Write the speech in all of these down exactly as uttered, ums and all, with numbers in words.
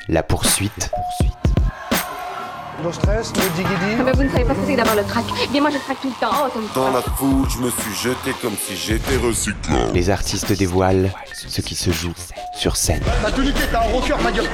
La poursuite. La poursuite. No stress, no diggity. Ah bah vous ne savez pas ce que c'est d'avoir le trac. Eh bien moi je traque tout le temps. Oh, ça me Dans la foule, je me suis jeté comme si j'étais recyclable. Les artistes dévoilent ce qui se joue sur scène. T'as tout niqué, t'as un rocker, ma gueule.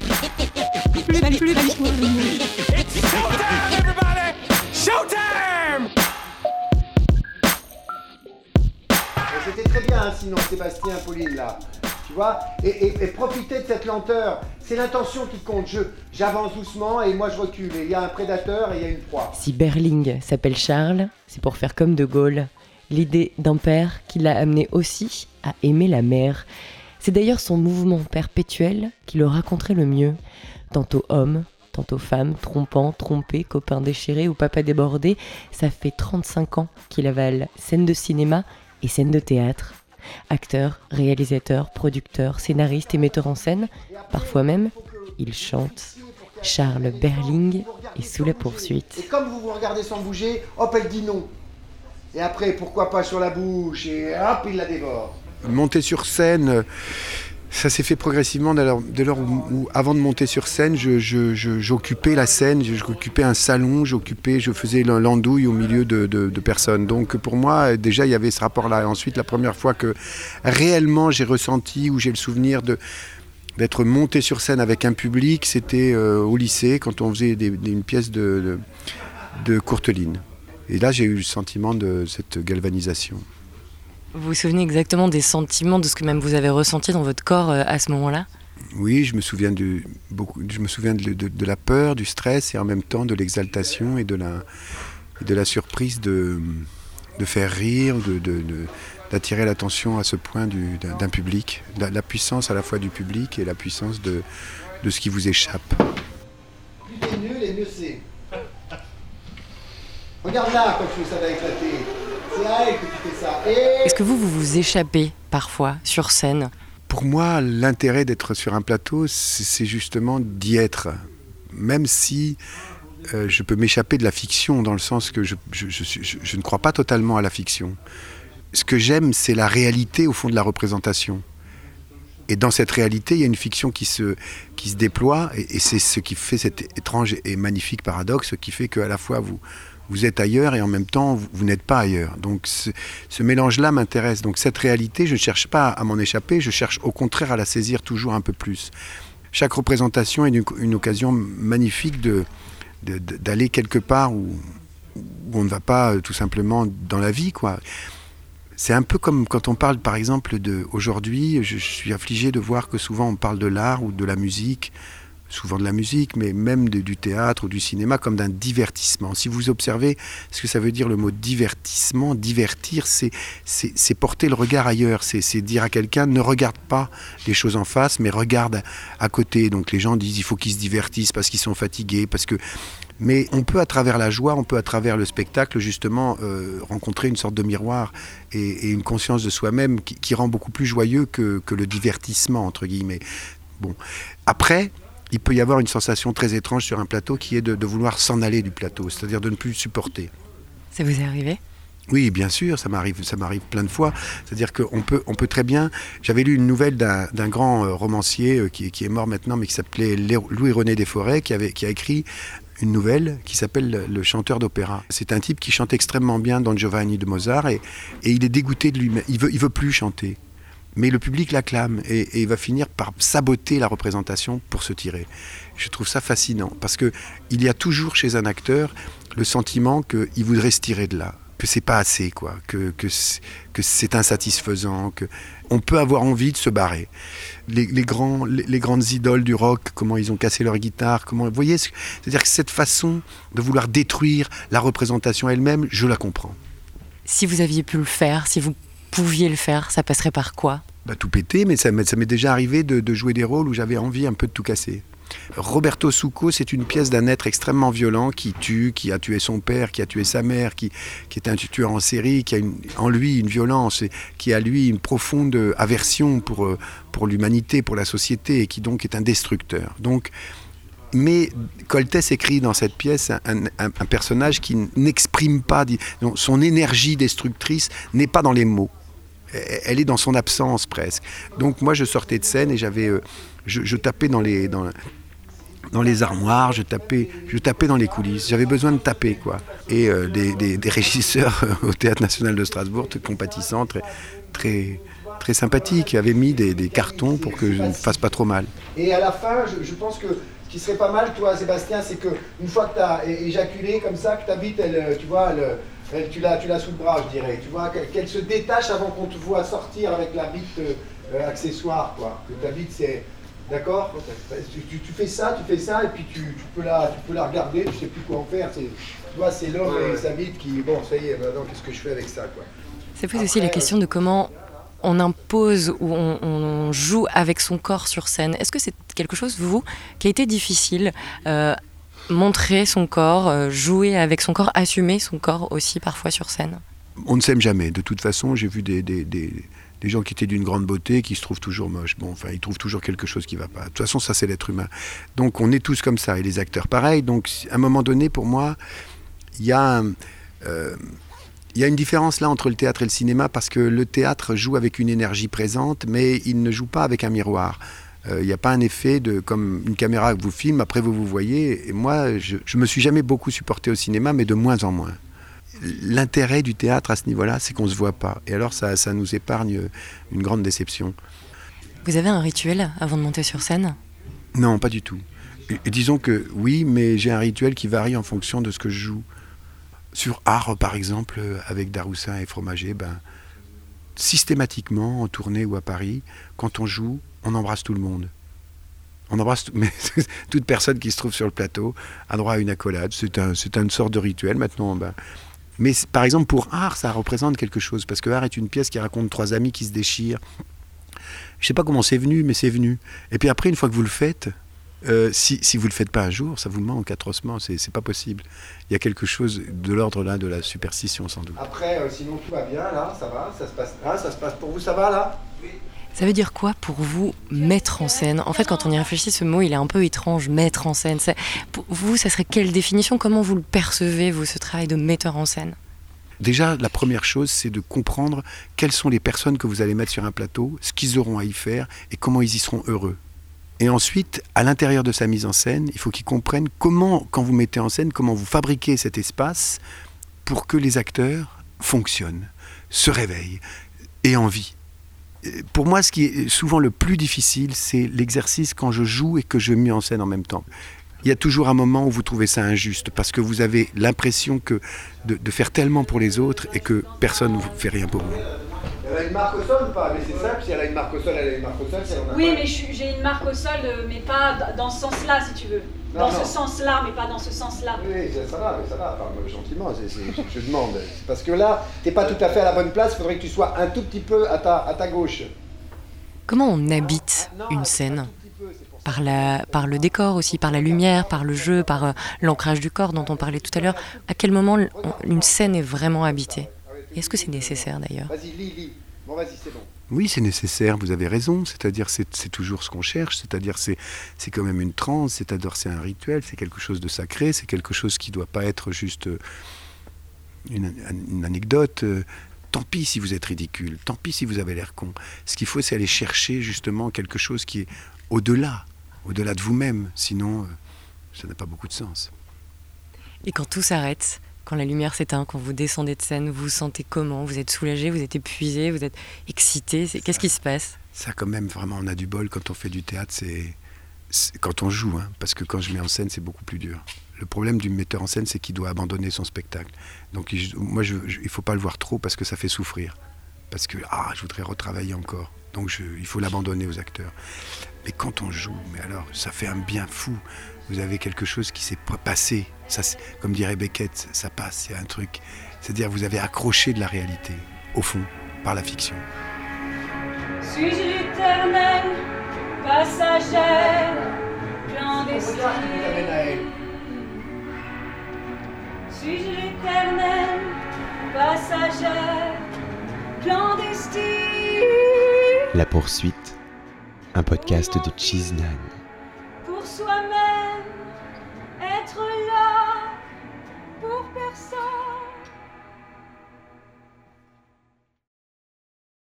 C'était très bien, hein, sinon, Sébastien, Pauline, là. Tu vois, et, et, et profitez de cette lenteur. C'est l'intention qui compte. Je, j'avance doucement et moi je recule. Et il y a un prédateur et il y a une proie. Si Berling s'appelle Charles, c'est pour faire comme De Gaulle. L'idée d'un père qui l'a amené aussi à aimer la mer. C'est d'ailleurs son mouvement perpétuel qui le raconterait le mieux. Tantôt homme, tantôt femme, trompant, trompé, copain déchiré ou papa débordé. Ça fait trente-cinq ans qu'il avale scène de cinéma et scène de théâtre. Acteur, réalisateur, producteur, scénariste et metteur en scène. Parfois même, il chante. Charles Berling est sous la poursuite. Et comme vous vous regardez sans bouger, hop, elle dit non. Et après, pourquoi pas sur la bouche, et hop, il la dévore. Monter sur scène, ça s'est fait progressivement dès lors, dès lors où, où, avant de monter sur scène, je, je, je, j'occupais la scène, j'occupais un salon, j'occupais, je faisais l'andouille au milieu de, de, de personnes. Donc pour moi, déjà, il y avait ce rapport-là. Et ensuite, la première fois que réellement j'ai ressenti ou j'ai le souvenir de, d'être monté sur scène avec un public, c'était euh, au lycée, quand on faisait des, des, une pièce de, de, de Courteline. Et là, j'ai eu le sentiment de cette galvanisation. Vous vous souvenez exactement des sentiments, de ce que même vous avez ressenti dans votre corps euh, à ce moment-là ? Oui, je me souviens, de, beaucoup, je me souviens de, de, de la peur, du stress et en même temps de l'exaltation et de la, de la surprise de, de faire rire, de, de, de, d'attirer l'attention à ce point du, d'un, d'un public. La, la puissance à la fois du public et la puissance de, de ce qui vous échappe. Plus t'es nul et mieux c'est. Regarde là quand tu fais ça va éclater. C'est à elle que tu fais ça. Et... Est-ce que vous, vous vous échappez parfois sur scène ? Pour moi, l'intérêt d'être sur un plateau, c'est, c'est justement d'y être. Même si euh, je peux m'échapper de la fiction, dans le sens que je, je, je, je, je ne crois pas totalement à la fiction. Ce que j'aime, c'est la réalité au fond de la représentation. Et dans cette réalité, il y a une fiction qui se, qui se déploie, et, et c'est ce qui fait cet étrange et magnifique paradoxe, qui fait qu'à la fois vous... Vous êtes ailleurs et en même temps, vous, vous n'êtes pas ailleurs. Donc ce, ce mélange-là m'intéresse. Donc cette réalité, je ne cherche pas à m'en échapper, je cherche au contraire à la saisir toujours un peu plus. Chaque représentation est une, une occasion magnifique de, de, de, d'aller quelque part où, où on ne va pas tout simplement dans la vie, quoi. C'est un peu comme quand on parle, par exemple, de aujourd'hui, je, je suis affligé de voir que souvent on parle de l'art ou de la musique, souvent de la musique, mais même de, du théâtre ou du cinéma, comme d'un divertissement. Si vous observez ce que ça veut dire le mot divertissement, divertir, c'est, c'est, c'est porter le regard ailleurs, c'est, c'est dire à quelqu'un, ne regarde pas les choses en face, mais regarde à côté. Donc les gens disent, il faut qu'ils se divertissent parce qu'ils sont fatigués, parce que... Mais on peut, à travers la joie, on peut, à travers le spectacle, justement, euh, rencontrer une sorte de miroir et, et une conscience de soi-même qui, qui rend beaucoup plus joyeux que, que le divertissement, entre guillemets. Bon. Après... il peut y avoir une sensation très étrange sur un plateau qui est de, de vouloir s'en aller du plateau, c'est-à-dire de ne plus le supporter. Ça vous est arrivé ? Oui, bien sûr, ça m'arrive, ça m'arrive plein de fois. C'est-à-dire qu'on peut, on peut très bien... J'avais lu une nouvelle d'un, d'un grand romancier qui, qui est mort maintenant, mais qui s'appelait Louis-René Desforêts, qui, avait, qui a écrit une nouvelle qui s'appelle Le chanteur d'opéra. C'est un type qui chante extrêmement bien Don Giovanni de Mozart et, et il est dégoûté de lui-même. Il veut, il veut plus chanter. Mais le public l'acclame et, et il va finir par saboter la représentation pour se tirer. Je trouve ça fascinant parce qu'il y a toujours chez un acteur le sentiment qu'il voudrait se tirer de là, que c'est pas assez, quoi, que, que, c'est, que c'est insatisfaisant, qu'on peut avoir envie de se barrer. Les, les, grands, les, les grandes idoles du rock, comment ils ont cassé leur guitare, comment, vous voyez, c'est-à-dire que cette façon de vouloir détruire la représentation elle-même, je la comprends. Si vous aviez pu le faire, si vous pouviez le faire, ça passerait par quoi ? Bah, tout péter, mais ça, ça m'est déjà arrivé de, de jouer des rôles où j'avais envie un peu de tout casser. Roberto Succo, c'est une pièce d'un être extrêmement violent qui tue, qui a tué son père, qui a tué sa mère, qui, qui est un tueur en série, qui a une, en lui une violence, et qui a lui une profonde aversion pour, pour l'humanité, pour la société, et qui donc est un destructeur. Donc, mais Coltès écrit dans cette pièce un, un, un personnage qui n'exprime pas, son énergie destructrice n'est pas dans les mots. Elle est dans son absence presque. Donc moi je sortais de scène et j'avais, euh, je, je tapais dans les, dans, dans les armoires, je tapais, je tapais dans les coulisses. J'avais besoin de taper, quoi. Et euh, des, des, des régisseurs au Théâtre National de Strasbourg, très compatissants, très, très, très sympathiques, avaient mis des, des cartons pour que je ne me fasse pas trop mal. Et à la fin, je, je pense que ce qui serait pas mal, toi, Sébastien, c'est qu'une fois que tu as éjaculé comme ça, que ta bite, elle, tu vois, elle, elle, tu l'as tu l'as sous le bras, je dirais. Tu vois, qu'elle se détache avant qu'on te voit sortir avec la bite euh, accessoire, quoi. Que ta bite, c'est... D'accord, tu, tu, tu fais ça, tu fais ça, et puis tu, tu, peux, la, tu peux la regarder, tu sais plus quoi en faire. C'est, tu vois, c'est l'homme ouais, et ouais. sa bite qui, bon, ça y est, maintenant, qu'est-ce que je fais avec ça, quoi. Ça pose aussi la question de comment on impose ou on, on joue avec son corps sur scène. Est-ce que c'est quelque chose, vous, qui a été difficile euh, montrer son corps, euh, jouer avec son corps, assumer son corps aussi parfois sur scène? On ne s'aime jamais. De toute façon, j'ai vu des... des, des... des gens qui étaient d'une grande beauté, qui se trouvent toujours moches. Bon, enfin, ils trouvent toujours quelque chose qui ne va pas. De toute façon, ça, c'est l'être humain. Donc, on est tous comme ça, et les acteurs, pareil. Donc, à un moment donné, pour moi, il y a, euh, il y a une différence là entre le théâtre et le cinéma, parce que le théâtre joue avec une énergie présente, mais il ne joue pas avec un miroir. Euh, il n'y a pas un effet de, comme une caméra que vous filme, après vous vous voyez. Et moi, je ne me suis jamais beaucoup supporté au cinéma, mais de moins en moins. L'intérêt du théâtre à ce niveau-là, c'est qu'on ne se voit pas. Et alors, ça, ça nous épargne une grande déception. Vous avez un rituel avant de monter sur scène ? Non, pas du tout. Et, et disons que oui, mais j'ai un rituel qui varie en fonction de ce que je joue. Sur Art, par exemple, avec Daroussin et Fromager, ben, systématiquement, en tournée ou à Paris, quand on joue, on embrasse tout le monde. On embrasse tout, mais toute personne qui se trouve sur le plateau a droit à une accolade. C'est, un, c'est une sorte de rituel maintenant. Ben, Mais par exemple, pour Art, ça représente quelque chose, parce que Art est une pièce qui raconte trois amis qui se déchirent. Je ne sais pas comment c'est venu, mais c'est venu. Et puis après, une fois que vous le faites, euh, si, si vous ne le faites pas un jour, ça vous manque atrocement, c'est, c'est pas possible. Il y a quelque chose de l'ordre là de la superstition, sans doute. Après, euh, sinon tout va bien, là, ça va, ça se passe, hein, ça se passe pour vous, ça va, là ? Oui. Ça veut dire quoi pour vous, mettre en scène ? En fait, quand on y réfléchit, ce mot, il est un peu étrange, mettre en scène. C'est, pour vous, ça serait quelle définition ? Comment vous le percevez, vous, ce travail de metteur en scène ? Déjà, la première chose, c'est de comprendre quelles sont les personnes que vous allez mettre sur un plateau, ce qu'ils auront à y faire et comment ils y seront heureux. Et ensuite, à l'intérieur de sa mise en scène, il faut qu'ils comprennent comment, quand vous mettez en scène, comment vous fabriquez cet espace pour que les acteurs fonctionnent, se réveillent, aient envie. Pour moi, ce qui est souvent le plus difficile, c'est l'exercice quand je joue et que je mets en scène en même temps. Il y a toujours un moment où vous trouvez ça injuste, parce que vous avez l'impression que de, de faire tellement pour les autres et que personne ne fait rien pour vous. Elle a une marque au sol ou pas ? Mais c'est simple, si elle a une marque au sol, elle a une marque au sol. Si elle en a oui, pas... mais je, j'ai une marque au sol, mais pas dans ce sens-là, si tu veux. Non, dans non. ce sens-là, mais pas dans ce sens-là. Oui, ça va, ça va, parle-moi gentiment, c'est, c'est, je, je demande. C'est parce que là, t'es pas tout à fait à la bonne place, il faudrait que tu sois un tout petit peu à ta, à ta gauche. Comment on habite une scène ? Par, la, par le décor aussi, par la lumière, par le jeu, par euh, l'ancrage du corps dont on parlait tout à l'heure. À quel moment on, une scène est vraiment habitée ? Et est-ce que c'est nécessaire d'ailleurs ? Vas-y, lis, lis. Bon, vas-y, c'est bon. Oui, c'est nécessaire, vous avez raison. C'est-à-dire, c'est, c'est toujours ce qu'on cherche. C'est-à-dire, c'est, c'est quand même une transe. C'est-à-dire, c'est un rituel. C'est quelque chose de sacré. C'est quelque chose qui ne doit pas être juste une, une anecdote. Tant pis si vous êtes ridicule. Tant pis si vous avez l'air con. Ce qu'il faut, c'est aller chercher justement quelque chose qui est au-delà. Au-delà de vous-même, sinon euh, ça n'a pas beaucoup de sens. Et quand tout s'arrête, quand la lumière s'éteint, quand vous descendez de scène, vous vous sentez comment ? Vous êtes soulagé, vous êtes épuisé, vous êtes excité, c'est... qu'est-ce qui se passe ? Ça quand même, vraiment, on a du bol quand on fait du théâtre, c'est, c'est... quand on joue, hein, parce que quand je mets en scène, c'est beaucoup plus dur. Le problème du metteur en scène, c'est qu'il doit abandonner son spectacle. Donc je, moi, je, je, il ne faut pas le voir trop parce que ça fait souffrir. Parce que, ah, je voudrais retravailler encore. Donc je, il faut l'abandonner aux acteurs. Mais quand on joue, mais alors, ça fait un bien fou. Vous avez quelque chose qui s'est passé. Ça, comme dirait Beckett, ça passe, il y a un truc. C'est-à-dire, vous avez accroché de la réalité, au fond, par la fiction. Suis-je l'éternelle, passagère, clandestine ? Suis-je l'éternelle, passagère, clandestine ? La poursuite, un podcast de Cheese Nine.